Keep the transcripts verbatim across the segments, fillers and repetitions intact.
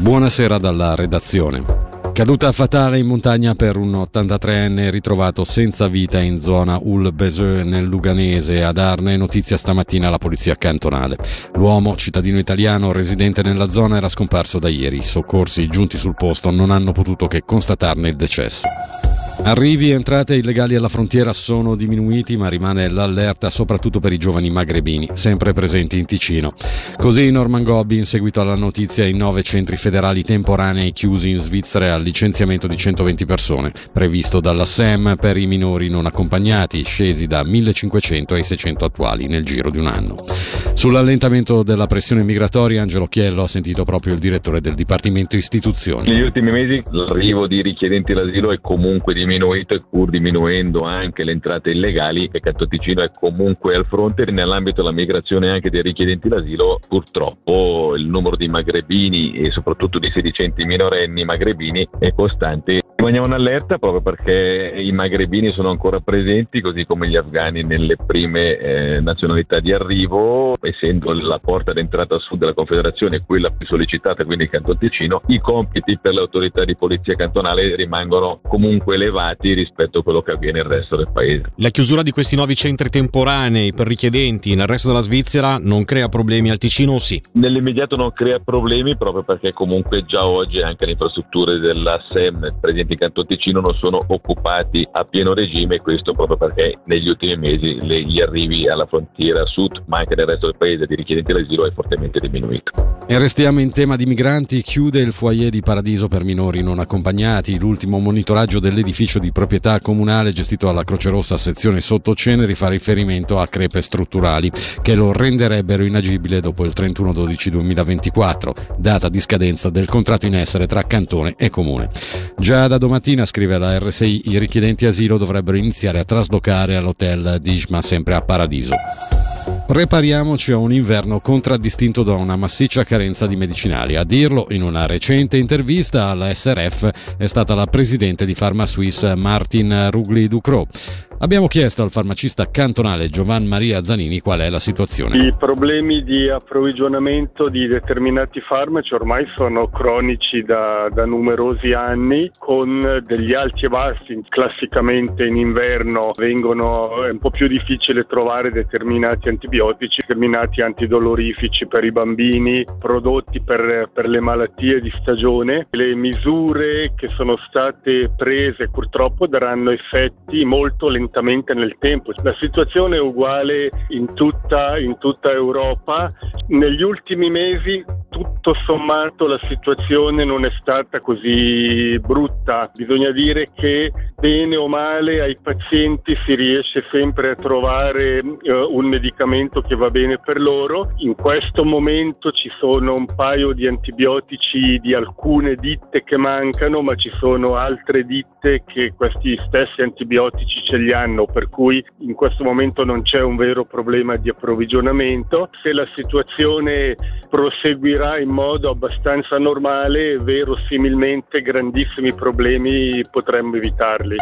Buonasera dalla redazione. Caduta fatale in montagna per un ottantatreenne ritrovato senza vita in zona Ul-Beseux nel Luganese. Ad Arne, notizia stamattina alla polizia cantonale. L'uomo, cittadino italiano residente nella zona, era scomparso da ieri. I soccorsi giunti sul posto non hanno potuto che constatarne il decesso. Arrivi e entrate illegali alla frontiera sono diminuiti, ma rimane l'allerta soprattutto per i giovani magrebini, sempre presenti in Ticino. Così Norman Gobbi, in seguito alla notizia in nove centri federali temporanei chiusi in Svizzera e al licenziamento di centoventi persone, previsto dalla S E M per i minori non accompagnati, scesi da millecinquecento ai seicento attuali nel giro di un anno. Sull'allentamento della pressione migratoria, Angelo Chiello ha sentito proprio il direttore del Dipartimento Istituzioni. Negli ultimi mesi l'arrivo di richiedenti l'asilo è comunque diminuito, e pur diminuendo anche le entrate illegali, e Canton Ticino è comunque al fronte. Nell'ambito della migrazione anche dei richiedenti l'asilo, purtroppo il numero di magrebini e soprattutto di sedicenti minorenni magrebini è costante. Rimaniamo in allerta proprio perché i magrebini sono ancora presenti, così come gli afghani, nelle prime eh, nazionalità di arrivo. Essendo la porta d'entrata a sud della Confederazione quella più sollecitata, quindi il Canton Ticino, i compiti per le autorità di polizia cantonale rimangono comunque elevati rispetto a quello che avviene nel resto del paese. La chiusura di questi nuovi centri temporanei per richiedenti nel resto della Svizzera non crea problemi al Ticino, o sì? Nell'immediato non crea problemi, proprio perché comunque già oggi anche le infrastrutture della S E M presenti in Canton Ticino non sono occupati a pieno regime, e questo proprio perché negli ultimi mesi le, gli arrivi alla frontiera sud, ma anche nel resto del paese, di richiedenti l'asilo è fortemente diminuito. E restiamo in tema di migranti. Chiude il foyer di Paradiso per minori non accompagnati. L'ultimo monitoraggio dell'edificio di proprietà comunale gestito dalla Croce Rossa sezione Sottoceneri fa riferimento a crepe strutturali che lo renderebbero inagibile dopo il trentuno dicembre duemilaventiquattro, data di scadenza del contratto in essere tra Cantone e Comune. Già da domattina, scrive la R S I, i richiedenti asilo dovrebbero iniziare a traslocare all'hotel Dijma, sempre a Paradiso. Prepariamoci a un inverno contraddistinto da una massiccia carenza di medicinali. A dirlo in una recente intervista alla S R F è stata la presidente di PharmaSuisse Martin Rugli-Ducrot. Abbiamo chiesto al farmacista cantonale Giovan Maria Zanini qual è la situazione. I problemi di approvvigionamento di determinati farmaci ormai sono cronici da, da numerosi anni, con degli alti e bassi. Classicamente in inverno vengono, è un po' più difficile trovare determinati antibiotici, determinati antidolorifici per i bambini, prodotti per, per le malattie di stagione. Le misure che sono state prese purtroppo daranno effetti molto lentamente nel tempo. La situazione è uguale in tutta, in tutta Europa. Negli ultimi mesi, tutto sommato, la situazione non è stata così brutta. Bisogna dire che bene o male ai pazienti si riesce sempre a trovare uh, un medicamento che va bene per loro. In questo momento ci sono un paio di antibiotici di alcune ditte che mancano, ma ci sono altre ditte che questi stessi antibiotici ce li hanno, per cui in questo momento non c'è un vero problema di approvvigionamento. Se la situazione proseguirà in modo abbastanza normale, verosimilmente grandissimi problemi potremmo evitarli.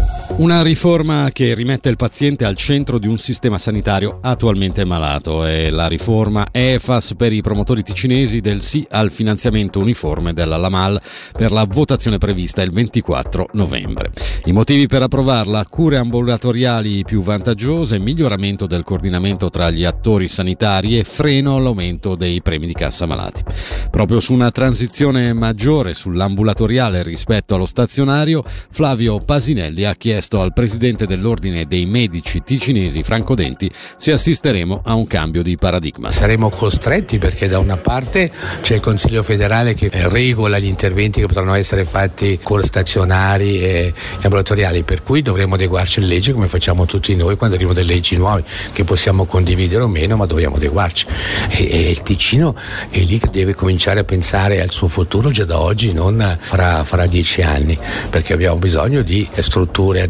Una riforma che rimette il paziente al centro di un sistema sanitario attualmente malato. È la riforma E F A S per i promotori ticinesi del sì al finanziamento uniforme della Lamal per la votazione prevista il ventiquattro novembre. I motivi per approvarla: cure ambulatoriali più vantaggiose, miglioramento del coordinamento tra gli attori sanitari e freno all'aumento dei premi di cassa malati. Proprio su una transizione maggiore sull'ambulatoriale rispetto allo stazionario, Flavio Pasinelli ha chiesto al presidente dell'Ordine dei Medici Ticinesi Franco Denti se assisteremo a un cambio di paradigma. Saremo costretti, perché da una parte c'è il Consiglio federale che regola gli interventi che potranno essere fatti con stazionari e ambulatoriali, per cui dovremo adeguarci alle leggi come facciamo tutti noi quando arrivano delle leggi nuove che possiamo condividere o meno, ma dobbiamo adeguarci. E, e il Ticino è lì che deve cominciare a pensare al suo futuro già da oggi, non fra, fra dieci anni, perché abbiamo bisogno di strutture adeguate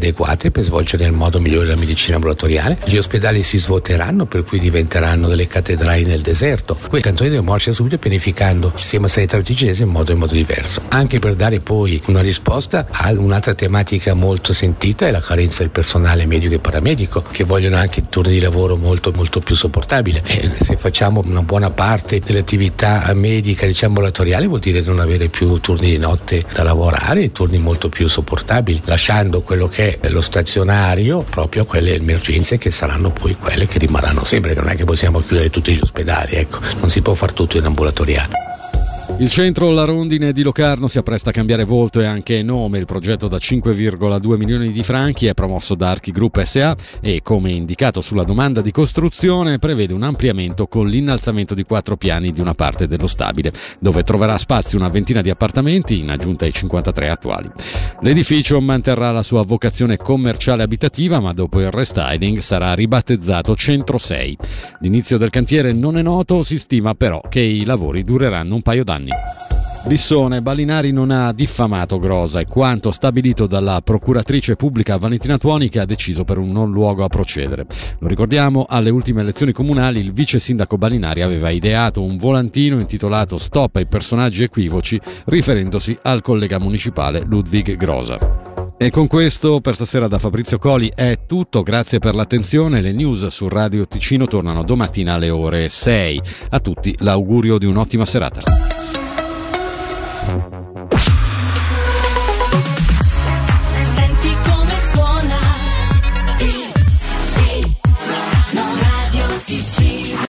adeguate per svolgere nel modo migliore la medicina ambulatoriale. Gli ospedali si svuoteranno, per cui diventeranno delle cattedrali nel deserto. Quei cantoni devono muoversi subito pianificando il sistema sanitario ticinese in modo, in modo diverso, anche per dare poi una risposta a un'altra tematica molto sentita, è la carenza del personale medico e paramedico, che vogliono anche turni di lavoro molto molto più sopportabili. E se facciamo una buona parte dell'attività medica, diciamo ambulatoriale, vuol dire non avere più turni di notte da lavorare e turni molto più sopportabili, lasciando quello che è lo stazionario proprio a quelle emergenze che saranno poi quelle che rimarranno sempre, che non è che possiamo chiudere tutti gli ospedali, ecco, non si può far tutto in ambulatoriale. Il centro La Rondine di Locarno si appresta a cambiare volto e anche nome. Il progetto da cinque virgola due milioni di franchi è promosso da Archi Group S A e, come indicato sulla domanda di costruzione, prevede un ampliamento con l'innalzamento di quattro piani di una parte dello stabile, dove troverà spazio una ventina di appartamenti in aggiunta ai cinquantatré attuali. L'edificio manterrà la sua vocazione commerciale abitativa, ma dopo il restyling sarà ribattezzato Centro sei. L'inizio del cantiere non è noto, si stima però che i lavori dureranno un paio d'anni. Bissone, Ballinari non ha diffamato Grosa, è quanto stabilito dalla procuratrice pubblica Valentina Tuoni, che ha deciso per un non luogo a procedere. Lo ricordiamo, alle ultime elezioni comunali il vice sindaco Ballinari aveva ideato un volantino intitolato Stop ai personaggi equivoci, riferendosi al collega municipale Ludwig Grosa. E con questo per stasera da Fabrizio Coli è tutto, grazie per l'attenzione. Le news su Radio Ticino tornano domattina alle ore sei. A tutti l'augurio di un'ottima serata.